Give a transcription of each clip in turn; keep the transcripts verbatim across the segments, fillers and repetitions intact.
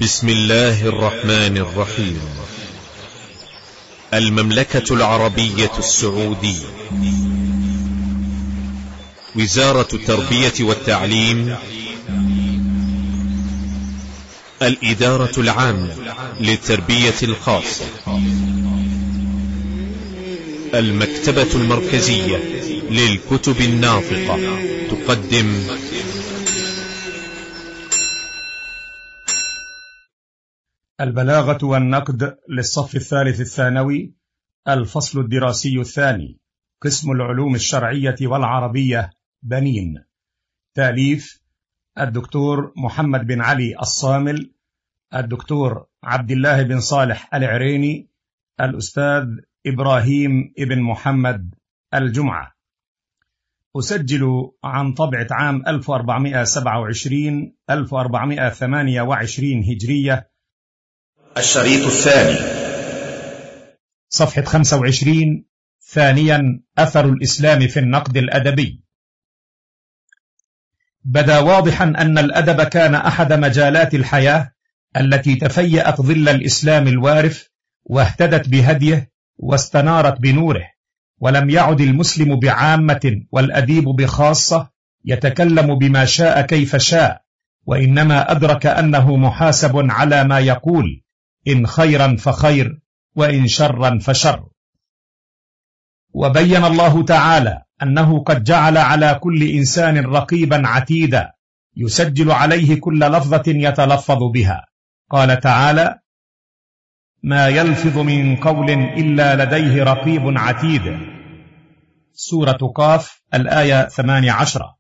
بسم الله الرحمن الرحيم. المملكة العربية السعودية، وزارة التربية والتعليم، الإدارة العامة للتربية الخاصة، المكتبة المركزية للكتب الناطقة تقدم البلاغة والنقد للصف الثالث الثانوي، الفصل الدراسي الثاني، قسم العلوم الشرعية والعربية، بنين. تأليف الدكتور محمد بن علي الصامل، الدكتور عبد الله بن صالح العريني، الأستاذ إبراهيم ابن محمد الجمعة. أسجل عن طبعة عام ألف وأربعمائة وسبعة وعشرين ألف وأربعمائة وثمانية وعشرين هجرية، الشريط الثاني، صفحة خمسة وعشرين. ثانيا، أثر الإسلام في النقد الأدبي. بدا واضحا أن الأدب كان أحد مجالات الحياة التي تفيأت ظل الإسلام الوارف، واهتدت بهديه واستنارت بنوره، ولم يعد المسلم بعامة والأديب بخاصة يتكلم بما شاء كيف شاء، وإنما أدرك أنه محاسب على ما يقول، إن خيرا فخير وإن شرا فشر. وبين الله تعالى أنه قد جعل على كل إنسان رقيبا عتيدا يسجل عليه كل لفظة يتلفظ بها. قال تعالى: ما يلفظ من قول إلا لديه رقيب عتيد. سورة قاف الآية ثمانية عشرة.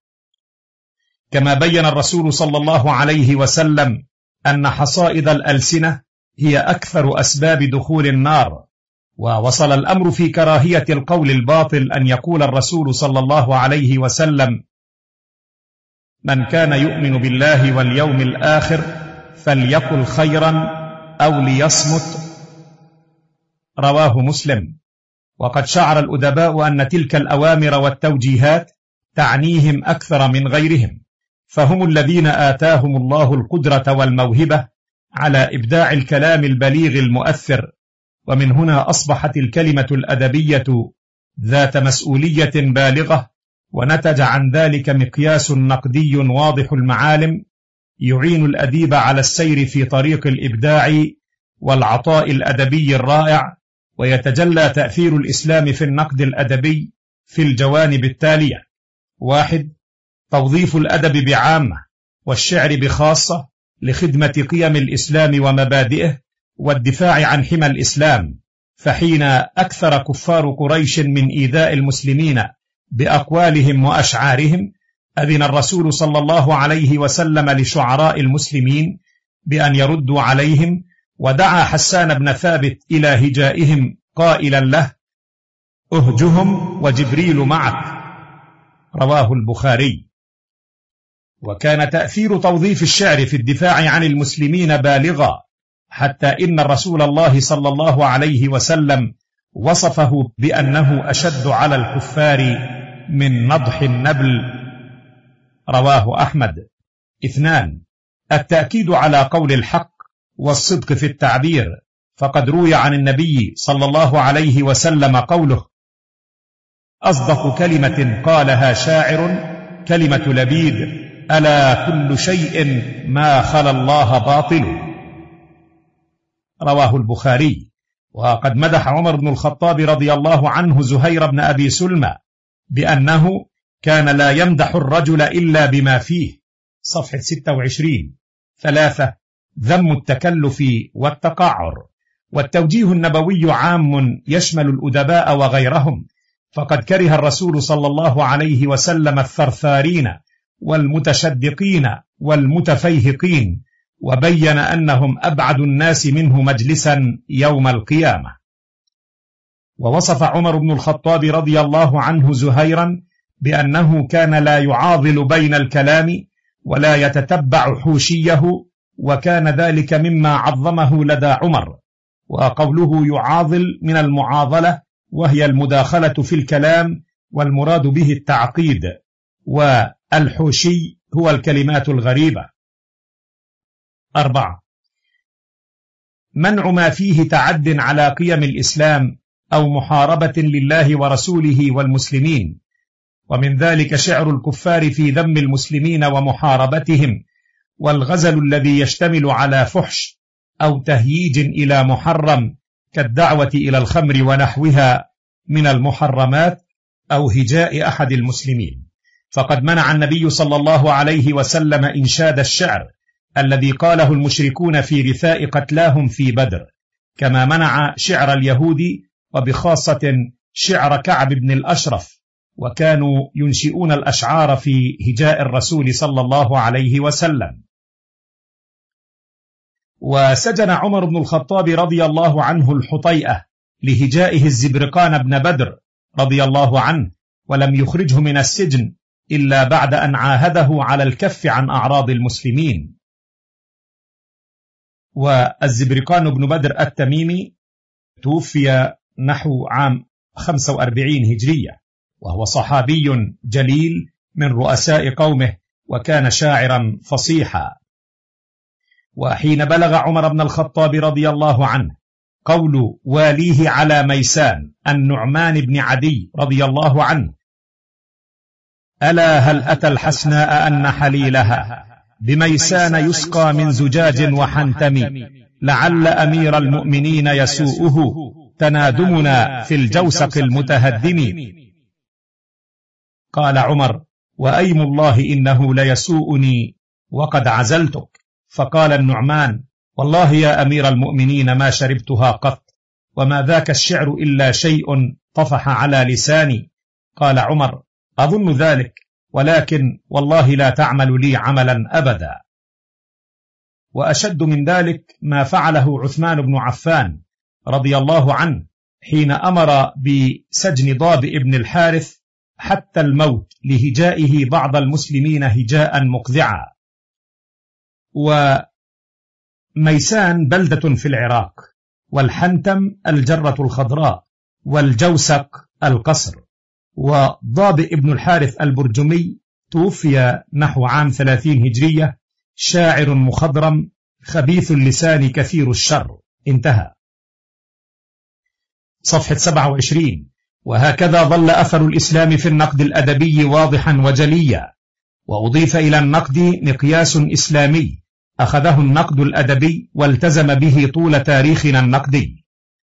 كما بين الرسول صلى الله عليه وسلم أن حصائد الألسنة هي أكثر أسباب دخول النار، ووصل الأمر في كراهية القول الباطل أن يقول الرسول صلى الله عليه وسلم: من كان يؤمن بالله واليوم الآخر فليقل خيرا أو ليصمت. رواه مسلم. وقد شعر الأدباء أن تلك الأوامر والتوجيهات تعنيهم أكثر من غيرهم، فهم الذين آتاهم الله القدرة والموهبة على إبداع الكلام البليغ المؤثر، ومن هنا أصبحت الكلمة الأدبية ذات مسؤولية بالغة، ونتج عن ذلك مقياس نقدي واضح المعالم يعين الأديب على السير في طريق الإبداع والعطاء الأدبي الرائع. ويتجلى تأثير الإسلام في النقد الأدبي في الجوانب التالية: واحد، توظيف الأدب بعامة والشعر بخاصة لخدمة قيم الإسلام ومبادئه والدفاع عن حمى الإسلام، فحين أكثر كفار قريش من إيذاء المسلمين بأقوالهم وأشعارهم، أذن الرسول صلى الله عليه وسلم لشعراء المسلمين بأن يردوا عليهم، ودعا حسان بن ثابت إلى هجائهم قائلا له: أهجهم وجبريل معك. رواه البخاري. وكان تأثير توظيف الشعر في الدفاع عن المسلمين بالغا، حتى إن الرسول الله صلى الله عليه وسلم وصفه بأنه أشد على الكفار من نضح النبل. رواه أحمد. اثنان، التأكيد على قول الحق والصدق في التعبير، فقد روي عن النبي صلى الله عليه وسلم قوله: أصدق كلمة قالها شاعر كلمة لبيد، ألا كل شيء ما خلا الله باطل. رواه البخاري. وقد مدح عمر بن الخطاب رضي الله عنه زهير بن أبي سلمى بأنه كان لا يمدح الرجل إلا بما فيه. صفحة ستة وعشرين. ثلاثة، ذم التكلف والتقعر. والتوجيه النبوي عام يشمل الأدباء وغيرهم، فقد كره الرسول صلى الله عليه وسلم الثرثارين والمتشدقين والمتفيهقين، وبين أنهم أبعد الناس منه مجلسا يوم القيامة. ووصف عمر بن الخطاب رضي الله عنه زهيرا بأنه كان لا يعاضل بين الكلام ولا يتتبع حوشيه، وكان ذلك مما عظمه لدى عمر. وقوله يعاضل من المعاضلة، وهي المداخلة في الكلام، والمراد به التعقيد، والحوشي هو الكلمات الغريبة. أربعة، منع ما فيه تعد على قيم الإسلام أو محاربة لله ورسوله والمسلمين، ومن ذلك شعر الكفار في ذم المسلمين ومحاربتهم، والغزل الذي يشتمل على فحش أو تهييج إلى محرم كالدعوة إلى الخمر ونحوها من المحرمات أو هجاء أحد المسلمين. فقد منع النبي صلى الله عليه وسلم إنشاد الشعر الذي قاله المشركون في رثاء قتلاهم في بدر، كما منع شعر اليهود وبخاصة شعر كعب بن الأشرف، وكانوا ينشئون الأشعار في هجاء الرسول صلى الله عليه وسلم. وسجن عمر بن الخطاب رضي الله عنه الحطيئة لهجائه الزبرقان بن بدر رضي الله عنه، ولم يخرجه من السجن إلا بعد أن عاهده على الكف عن أعراض المسلمين. والزبرقان بن بدر التميمي توفي نحو عام خمسة وأربعين هجرية، وهو صحابي جليل من رؤساء قومه، وكان شاعرا فصيحا. وحين بلغ عمر بن الخطاب رضي الله عنه قول واليه على ميسان النعمان بن عدي رضي الله عنه: ألا هل أتى الحسناء أن حليلها بميسان يسقى من زجاج وحنتم، لعل أمير المؤمنين يسوءه تنادمنا في الجوسق المتهدم. قال عمر: وأيم الله إنه ليسوءني وقد عزلتك. فقال النعمان: والله يا أمير المؤمنين ما شربتها قط، وما ذاك الشعر إلا شيء طفح على لساني. قال عمر: أظن ذلك، ولكن والله لا تعمل لي عملا أبدا. وأشد من ذلك ما فعله عثمان بن عفان رضي الله عنه حين أمر بسجن ضابئ بن الحارث حتى الموت لهجائه بعض المسلمين هجاء مقذعا. وميسان بلدة في العراق، والحنتم الجرة الخضراء، والجوسق القصر. وضابئ بن الحارث البرجمي توفي نحو عام ثلاثين هجرية، شاعر مخضرم خبيث اللسان كثير الشر. انتهى. صفحة سبعة وعشرين. وهكذا ظل أثر الإسلام في النقد الأدبي واضحا وجليا، وأضيف إلى النقد مقياس إسلامي أخذه النقد الأدبي والتزم به طول تاريخنا النقدي.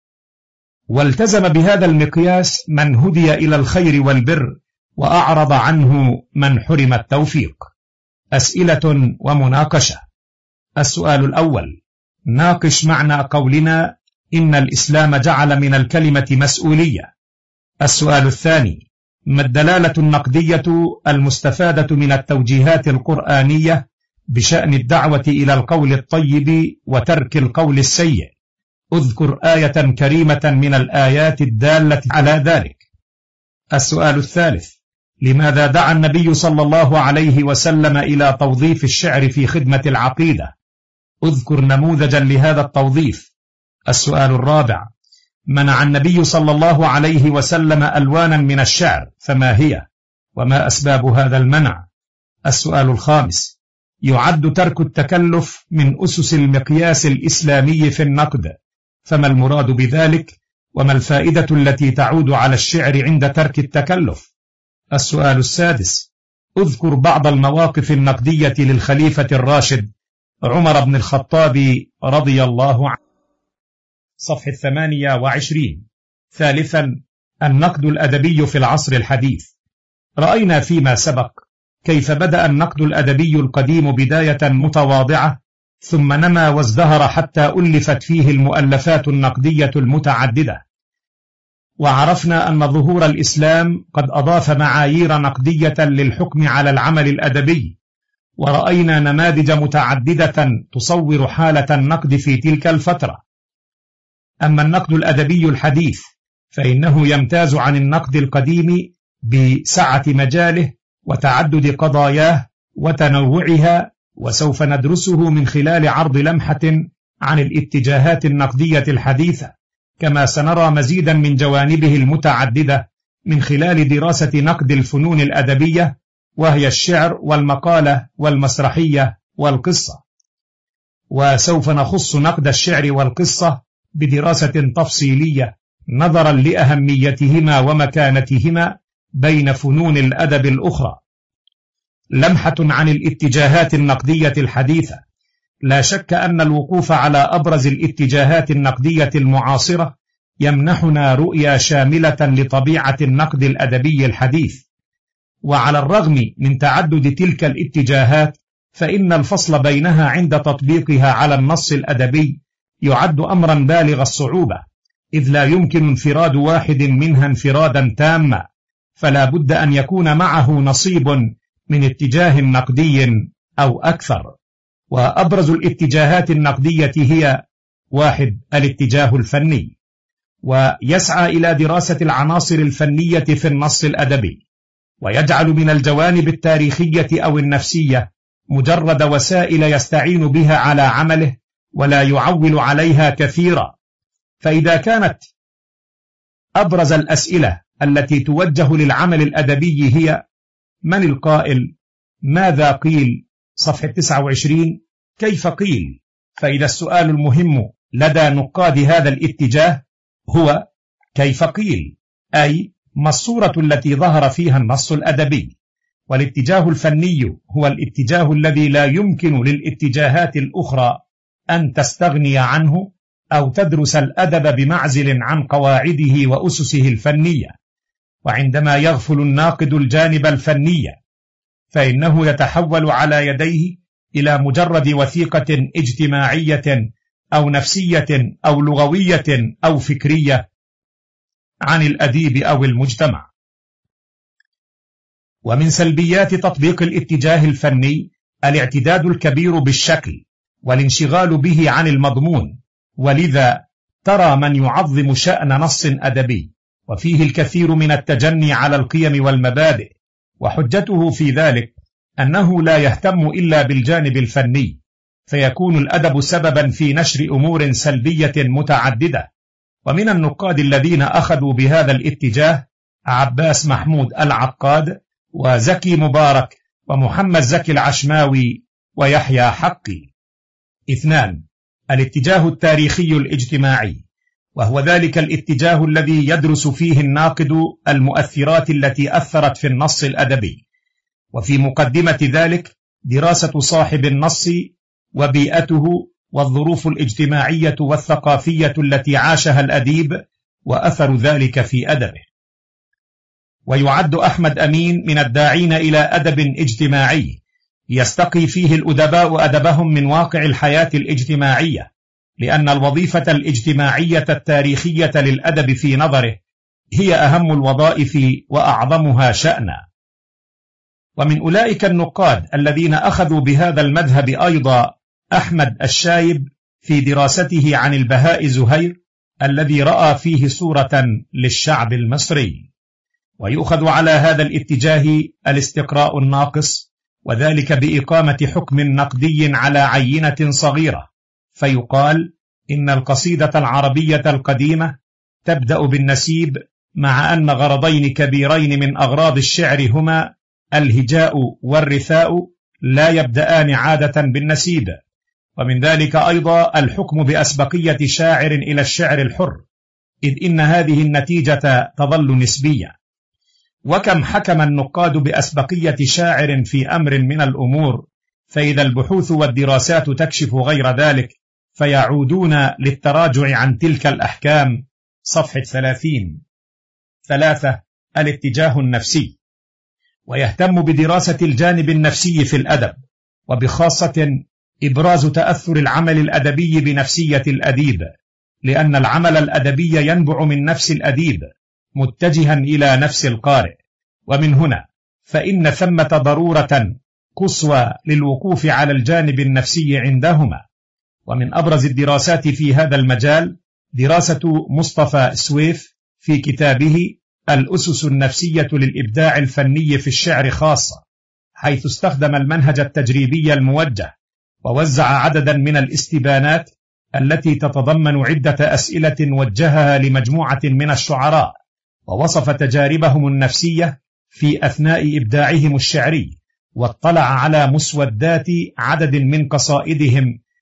والتزم بهذا المقياس من هدي إلى الخير والبر، وأعرض عنه من حرم التوفيق. أسئلة ومناقشة. السؤال الأول: ناقش معنى قولنا إن الإسلام جعل من الكلمة مسؤولية. السؤال الثاني: ما الدلالة النقدية المستفادة من التوجيهات القرآنية بشأن الدعوة إلى القول الطيب وترك القول السيء؟ اذكر آية كريمة من الآيات الدالة على ذلك. السؤال الثالث: لماذا دعا النبي صلى الله عليه وسلم إلى توظيف الشعر في خدمة العقيدة؟ اذكر نموذجا لهذا التوظيف. السؤال الرابع: منع النبي صلى الله عليه وسلم ألوانا من الشعر، فما هي؟ وما أسباب هذا المنع؟ السؤال الخامس: يعد ترك التكلف من أسس المقياس الإسلامي في النقد، فما المراد بذلك؟ وما الفائدة التي تعود على الشعر عند ترك التكلف؟ السؤال السادس: اذكر بعض المواقف النقدية للخليفة الراشد عمر بن الخطاب رضي الله عنه. صفحة ثمانية وعشرين. ثالثا: النقد الأدبي في العصر الحديث. رأينا فيما سبق كيف بدأ النقد الأدبي القديم بداية متواضعة، ثم نما وازدهر حتى ألفت فيه المؤلفات النقدية المتعددة. وعرفنا أن ظهور الإسلام قد أضاف معايير نقدية للحكم على العمل الأدبي، ورأينا نماذج متعددة تصور حالة النقد في تلك الفترة. أما النقد الأدبي الحديث فإنه يمتاز عن النقد القديم بسعة مجاله وتعدد قضاياه وتنوعها، وسوف ندرسه من خلال عرض لمحة عن الاتجاهات النقدية الحديثة، كما سنرى مزيدا من جوانبه المتعددة من خلال دراسة نقد الفنون الأدبية، وهي الشعر والمقالة والمسرحية والقصة. وسوف نخص نقد الشعر والقصة بدراسة تفصيلية نظرا لأهميتهما ومكانتهما بين فنون الأدب الأخرى. لمحة عن الاتجاهات النقدية الحديثة. لا شك أن الوقوف على أبرز الاتجاهات النقدية المعاصرة يمنحنا رؤية شاملة لطبيعة النقد الأدبي الحديث. وعلى الرغم من تعدد تلك الاتجاهات فإن الفصل بينها عند تطبيقها على النص الأدبي يعد أمرا بالغ الصعوبة، إذ لا يمكن انفراد واحد منها انفرادا تاما، فلا بد أن يكون معه نصيب من اتجاه نقدي أو أكثر. وأبرز الاتجاهات النقدية هي: واحد، الاتجاه الفني، ويسعى إلى دراسة العناصر الفنية في النص الأدبي، ويجعل من الجوانب التاريخية أو النفسية مجرد وسائل يستعين بها على عمله ولا يعول عليها كثيرا. فإذا كانت أبرز الأسئلة التي توجه للعمل الأدبي هي: من القائل؟ ماذا قيل؟ صفحة تسعة وعشرين. كيف قيل؟ فإذا السؤال المهم لدى نقاد هذا الاتجاه هو كيف قيل، أي ما الصورة التي ظهر فيها النص الأدبي. والاتجاه الفني هو الاتجاه الذي لا يمكن للاتجاهات الأخرى أن تستغني عنه أو تدرس الأدب بمعزل عن قواعده وأسسه الفنية. وعندما يغفل الناقد الجانب الفني فإنه يتحول على يديه إلى مجرد وثيقة اجتماعية أو نفسية أو لغوية أو فكرية عن الأديب أو المجتمع. ومن سلبيات تطبيق الاتجاه الفني الاعتداد الكبير بالشكل والانشغال به عن المضمون، ولذا ترى من يعظم شأن نص أدبي وفيه الكثير من التجني على القيم والمبادئ، وحجته في ذلك أنه لا يهتم إلا بالجانب الفني، فيكون الأدب سببا في نشر أمور سلبية متعددة. ومن النقاد الذين أخذوا بهذا الاتجاه عباس محمود العقاد وزكي مبارك ومحمد زكي العشماوي ويحيى حقي. اثنان، الاتجاه التاريخي الاجتماعي، وهو ذلك الاتجاه الذي يدرس فيه الناقد المؤثرات التي أثرت في النص الأدبي، وفي مقدمة ذلك دراسة صاحب النص وبيئته والظروف الاجتماعية والثقافية التي عاشها الأديب وأثر ذلك في أدبه. ويعد أحمد أمين من الداعين إلى أدب اجتماعي يستقي فيه الأدباء أدبهم من واقع الحياة الاجتماعية، لأن الوظيفة الاجتماعية التاريخية للأدب في نظره هي أهم الوظائف وأعظمها شأنا. ومن أولئك النقاد الذين أخذوا بهذا المذهب أيضا أحمد الشايب في دراسته عن البهاء زهير الذي رأى فيه صورة للشعب المصري. ويؤخذ على هذا الاتجاه الاستقراء الناقص، وذلك بإقامة حكم نقدي على عينة صغيرة، فيقال إن القصيدة العربية القديمة تبدأ بالنسيب، مع أن غرضين كبيرين من أغراض الشعر هما الهجاء والرثاء لا يبدأان عادة بالنسيب. ومن ذلك أيضا الحكم بأسبقية شاعر إلى الشعر الحر، إذ إن هذه النتيجة تظل نسبية. وكم حكم النقاد بأسبقية شاعر في أمر من الأمور، فإذا البحوث والدراسات تكشف غير ذلك فيعودون للتراجع عن تلك الأحكام. صفحة ثلاثين. ثلاثة، الاتجاه النفسي، ويهتم بدراسة الجانب النفسي في الأدب، وبخاصة إبراز تأثر العمل الأدبي بنفسية الأديب، لأن العمل الأدبي ينبع من نفس الأديب متجها إلى نفس القارئ. ومن هنا فإن ثمة ضرورة قصوى للوقوف على الجانب النفسي عندهما. ومن أبرز الدراسات في هذا المجال دراسة مصطفى سويف في كتابه الأسس النفسية للإبداع الفني في الشعر خاصة، حيث استخدم المنهج التجريبي الموجه، ووزع عددا من الاستبانات التي تتضمن عدة أسئلة وجهها لمجموعة من الشعراء، ووصف تجاربهم النفسية في أثناء إبداعهم الشعري، واطلع على مسودات عدد من قصائدهم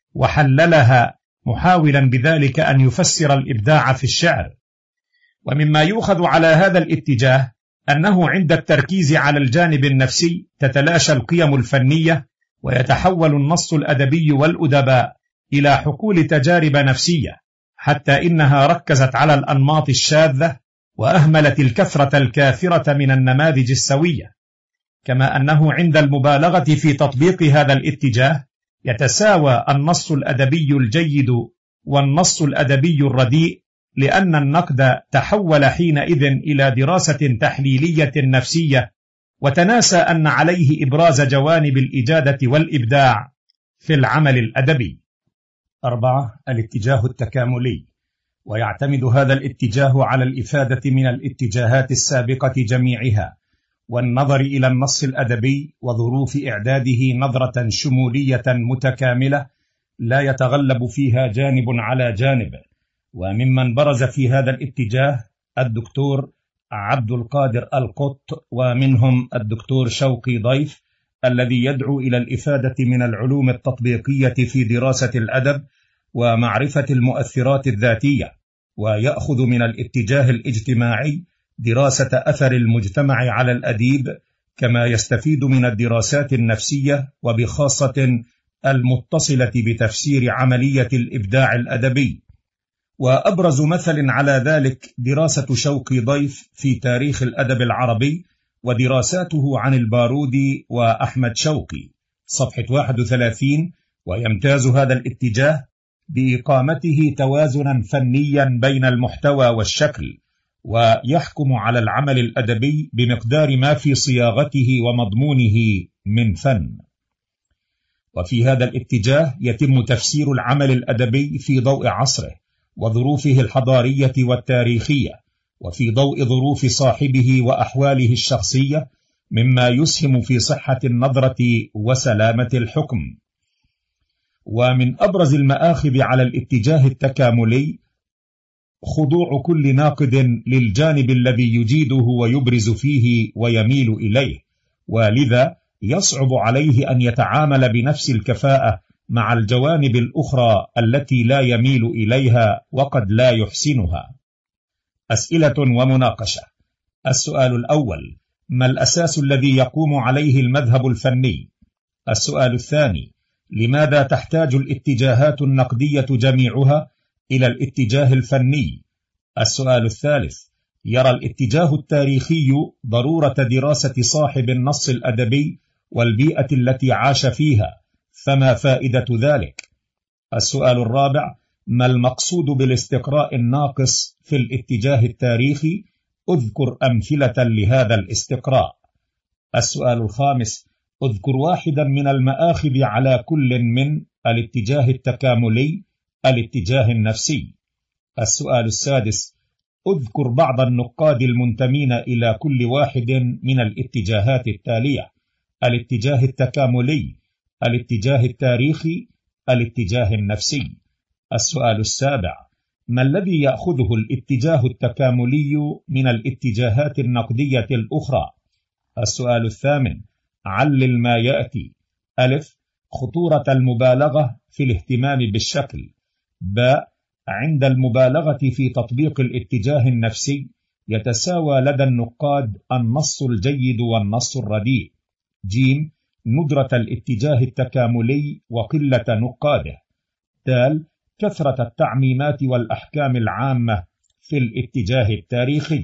وحللها محاولا بذلك أن يفسر الإبداع في الشعر. ومما يؤخذ على هذا الاتجاه أنه عند التركيز على الجانب النفسي تتلاشى القيم الفنية، ويتحول النص الأدبي والأدباء إلى حقول تجارب نفسية، حتى إنها ركزت على الأنماط الشاذة وأهملت الكثرة الكاثرة من النماذج السوية. كما أنه عند المبالغة في تطبيق هذا الاتجاه يتساوى النص الأدبي الجيد والنص الأدبي الرديء، لأن النقد تحول حينئذ إلى دراسة تحليلية نفسية، وتناسى أن عليه إبراز جوانب الإجادة والإبداع في العمل الأدبي. أربعة. الاتجاه التكاملي. ويعتمد هذا الاتجاه على الإفادة من الاتجاهات السابقة جميعها، والنظر إلى النص الأدبي وظروف إعداده نظرة شمولية متكاملة لا يتغلب فيها جانب على جانب. وممن برز في هذا الاتجاه الدكتور عبد القادر القط، ومنهم الدكتور شوقي ضيف الذي يدعو إلى الإفادة من العلوم التطبيقية في دراسة الأدب ومعرفة المؤثرات الذاتية، ويأخذ من الاتجاه الاجتماعي دراسة أثر المجتمع على الأديب، كما يستفيد من الدراسات النفسية وبخاصة المتصلة بتفسير عملية الإبداع الأدبي. وأبرز مثل على ذلك دراسة شوقي ضيف في تاريخ الأدب العربي ودراساته عن البارودي وأحمد شوقي، صفحة واحد وثلاثين. ويمتاز هذا الاتجاه بإقامته توازنا فنيا بين المحتوى والشكل، ويحكم على العمل الأدبي بمقدار ما في صياغته ومضمونه من فن. وفي هذا الاتجاه يتم تفسير العمل الأدبي في ضوء عصره وظروفه الحضارية والتاريخية، وفي ضوء ظروف صاحبه وأحواله الشخصية، مما يسهم في صحة النظرة وسلامة الحكم. ومن أبرز المآخذ على الاتجاه التكاملي خضوع كل ناقد للجانب الذي يجيده ويبرز فيه ويميل إليه، ولذا يصعب عليه أن يتعامل بنفس الكفاءة مع الجوانب الأخرى التي لا يميل إليها وقد لا يحسنها. أسئلة ومناقشة. السؤال الأول: ما الأساس الذي يقوم عليه المذهب الفني؟ السؤال الثاني: لماذا تحتاج الاتجاهات النقدية جميعها إلى الاتجاه الفني؟ السؤال الثالث: يرى الاتجاه التاريخي ضرورة دراسة صاحب النص الأدبي والبيئة التي عاش فيها، فما فائدة ذلك؟ السؤال الرابع: ما المقصود بالاستقراء الناقص في الاتجاه التاريخي؟ اذكر أمثلة لهذا الاستقراء. السؤال الخامس: اذكر واحدا من المآخذ على كل من الاتجاه التكاملي، الاتجاه النفسي. السؤال السادس: اذكر بعض النقاد المنتمين إلى كل واحد من الاتجاهات التالية: الاتجاه التكاملي، الاتجاه التاريخي، الاتجاه النفسي. السؤال السابع: ما الذي يأخذه الاتجاه التكاملي من الاتجاهات النقدية الأخرى؟ السؤال الثامن: علل ما يأتي. ألف: خطورة المبالغة في الاهتمام بالشكل. باء: عند المبالغة في تطبيق الاتجاه النفسي يتساوى لدى النقاد النص الجيد والنص الرديء. جيم: ندرة الاتجاه التكاملي وقلة نقاده. دال: كثرة التعميمات والأحكام العامة في الاتجاه التاريخي.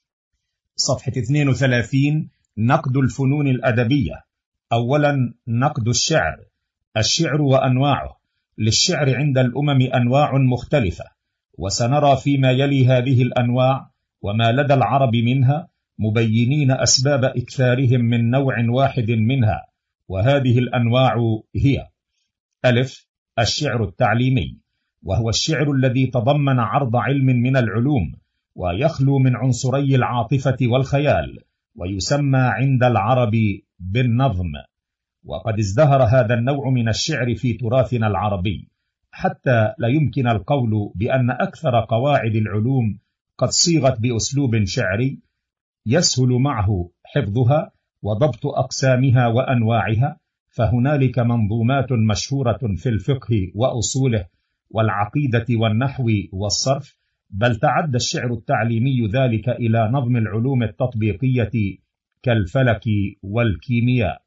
صفحة اثنين وثلاثين. نقد الفنون الأدبية. أولا، نقد الشعر. الشعر وأنواعه. للشعر عند الأمم أنواع مختلفة، وسنرى فيما يلي هذه الأنواع وما لدى العرب منها، مبينين أسباب إكثارهم من نوع واحد منها. وهذه الأنواع هي: ألف: الشعر التعليمي، وهو الشعر الذي تضمن عرض علم من العلوم، ويخلو من عنصري العاطفة والخيال، ويسمى عند العرب بالنظم. وقد ازدهر هذا النوع من الشعر في تراثنا العربي، حتى لا يمكن القول بأن أكثر قواعد العلوم قد صيغت بأسلوب شعري يسهل معه حفظها وضبط أقسامها وأنواعها، فهنالك منظومات مشهورة في الفقه وأصوله والعقيدة والنحو والصرف، بل تعدى الشعر التعليمي ذلك إلى نظم العلوم التطبيقية كالفلك والكيمياء.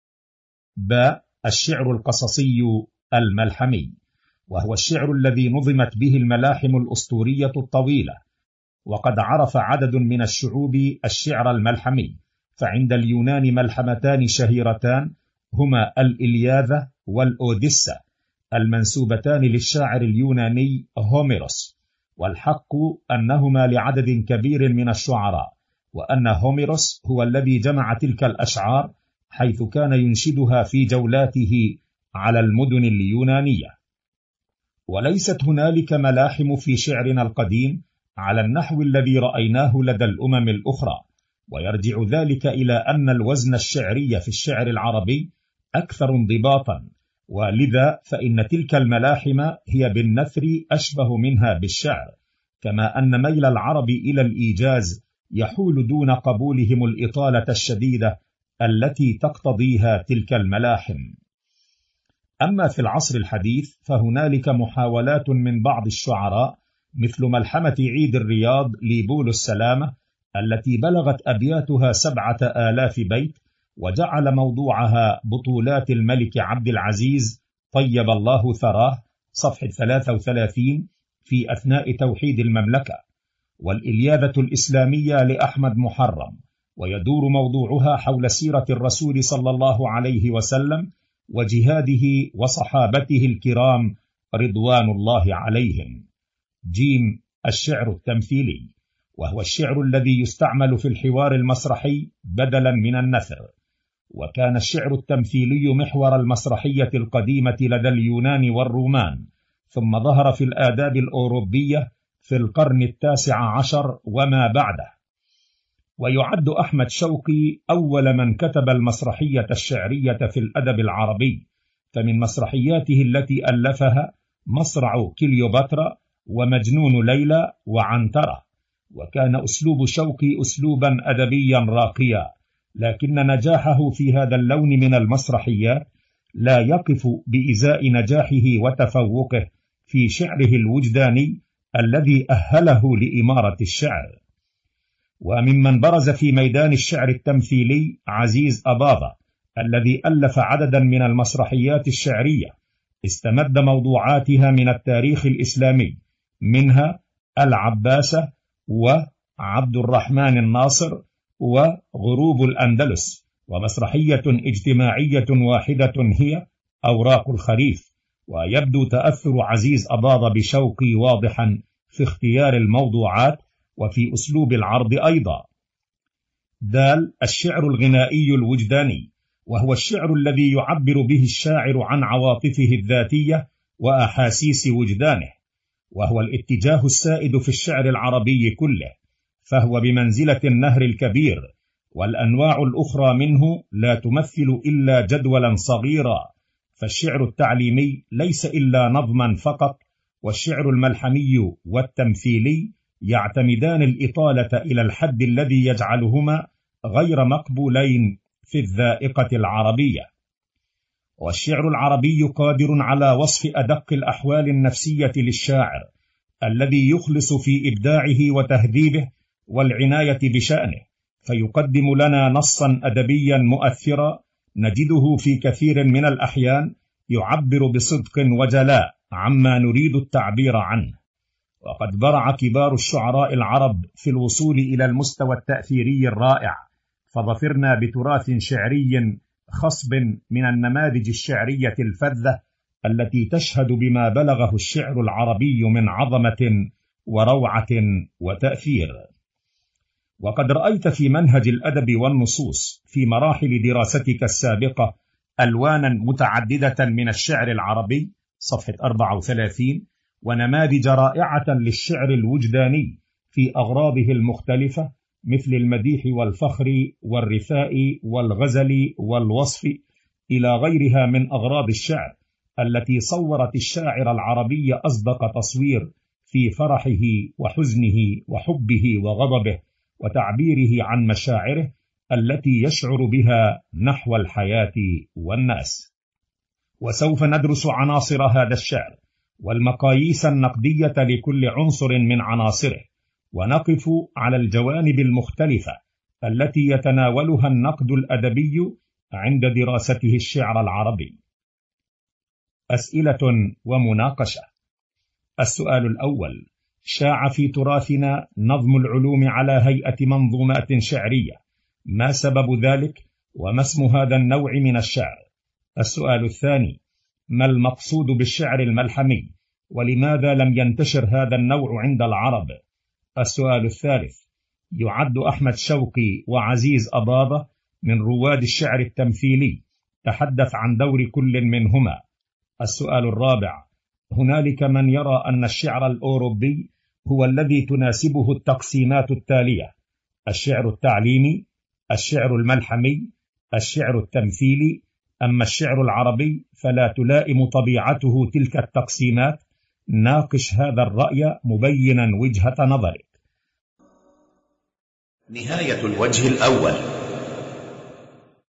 ب. الشعر القصصي الملحمي، وهو الشعر الذي نظمت به الملاحم الأسطورية الطويلة. وقد عرف عدد من الشعوب الشعر الملحمي، فعند اليونان ملحمتان شهيرتان هما الإلياذة والأوديسا المنسوبتان للشاعر اليوناني هوميروس، والحق أنهما لعدد كبير من الشعراء، وأن هوميروس هو الذي جمع تلك الأشعار حيث كان ينشدها في جولاته على المدن اليونانية. وليست هنالك ملاحم في شعرنا القديم على النحو الذي رأيناه لدى الأمم الأخرى، ويرجع ذلك إلى أن الوزن الشعري في الشعر العربي أكثر انضباطا، ولذا فإن تلك الملاحم هي بالنثر أشبه منها بالشعر، كما أن ميل العرب إلى الإيجاز يحول دون قبولهم الإطالة الشديدة التي تقتضيها تلك الملاحم. أما في العصر الحديث فهنالك محاولات من بعض الشعراء مثل ملحمة عيد الرياض لبول السلامة التي بلغت أبياتها سبعة آلاف بيت، وجعل موضوعها بطولات الملك عبد العزيز طيب الله ثراه صفحة ثلاثة وثلاثين في أثناء توحيد المملكة، والإلياذة الإسلامية لأحمد محرم، ويدور موضوعها حول سيرة الرسول صلى الله عليه وسلم وجهاده وصحابته الكرام رضوان الله عليهم. جيم. الشعر التمثيلي، وهو الشعر الذي يستعمل في الحوار المسرحي بدلا من النثر. وكان الشعر التمثيلي محور المسرحية القديمة لدى اليونان والرومان، ثم ظهر في الآداب الأوروبية في القرن التاسع عشر وما بعده. ويعد أحمد شوقي أول من كتب المسرحية الشعرية في الأدب العربي، فمن مسرحياته التي ألفها مصرع كليوباترا ومجنون ليلى وعنترة. وكان أسلوب شوقي أسلوبا أدبيا راقيا، لكن نجاحه في هذا اللون من المسرحيات لا يقف بإزاء نجاحه وتفوقه في شعره الوجداني الذي أهله لإمارة الشعر. وممن برز في ميدان الشعر التمثيلي عزيز أباظة الذي ألف عددا من المسرحيات الشعرية استمد موضوعاتها من التاريخ الإسلامي، منها العباسة وعبد الرحمن الناصر وغروب الأندلس، ومسرحية اجتماعية واحدة هي أوراق الخريف. ويبدو تأثر عزيز أباظة بشوقي واضحا في اختيار الموضوعات وفي أسلوب العرض أيضا. دال. الشعر الغنائي الوجداني، وهو الشعر الذي يعبر به الشاعر عن عواطفه الذاتية وأحاسيس وجدانه، وهو الاتجاه السائد في الشعر العربي كله، فهو بمنزلة النهر الكبير، والأنواع الأخرى منه لا تمثل إلا جدولا صغيرا، فالشعر التعليمي ليس إلا نظما فقط، والشعر الملحمي والتمثيلي يعتمدان الإطالة إلى الحد الذي يجعلهما غير مقبولين في الذائقة العربية. والشعر العربي قادر على وصف أدق الأحوال النفسية للشاعر الذي يخلص في إبداعه وتهذيبه والعناية بشأنه، فيقدم لنا نصا أدبيا مؤثرا نجده في كثير من الأحيان يعبر بصدق وجلاء عما نريد التعبير عنه. وقد برع كبار الشعراء العرب في الوصول إلى المستوى التأثيري الرائع، فظفرنا بتراث شعري خصب من النماذج الشعرية الفذة التي تشهد بما بلغه الشعر العربي من عظمة وروعة وتأثير. وقد رأيت في منهج الأدب والنصوص في مراحل دراستك السابقة ألوانا متعددة من الشعر العربي صفحة أربعة وثلاثين، ونماذج رائعة للشعر الوجداني في أغراضه المختلفة مثل المديح والفخر والرثاء والغزل والوصف إلى غيرها من أغراض الشعر التي صورت الشاعر العربي أصدق تصوير في فرحه وحزنه وحبه وغضبه وتعبيره عن مشاعره التي يشعر بها نحو الحياة والناس. وسوف ندرس عناصر هذا الشعر والمقاييس النقدية لكل عنصر من عناصره، ونقف على الجوانب المختلفة التي يتناولها النقد الأدبي عند دراسته الشعر العربي. أسئلة ومناقشة. السؤال الأول: شاع في تراثنا نظم العلوم على هيئة منظومات شعرية، ما سبب ذلك وما اسم هذا النوع من الشعر؟ السؤال الثاني: ما المقصود بالشعر الملحمي، ولماذا لم ينتشر هذا النوع عند العرب؟ السؤال الثالث: يعد أحمد شوقي وعزيز أباضة من رواد الشعر التمثيلي، تحدث عن دور كل منهما. السؤال الرابع: هنالك من يرى أن الشعر الأوروبي هو الذي تناسبه التقسيمات التالية: الشعر التعليمي، الشعر الملحمي، الشعر التمثيلي، أما الشعر العربي فلا تلائم طبيعته تلك التقسيمات. ناقش هذا الرأي مبينا وجهة نظرك. نهاية الوجه الأول.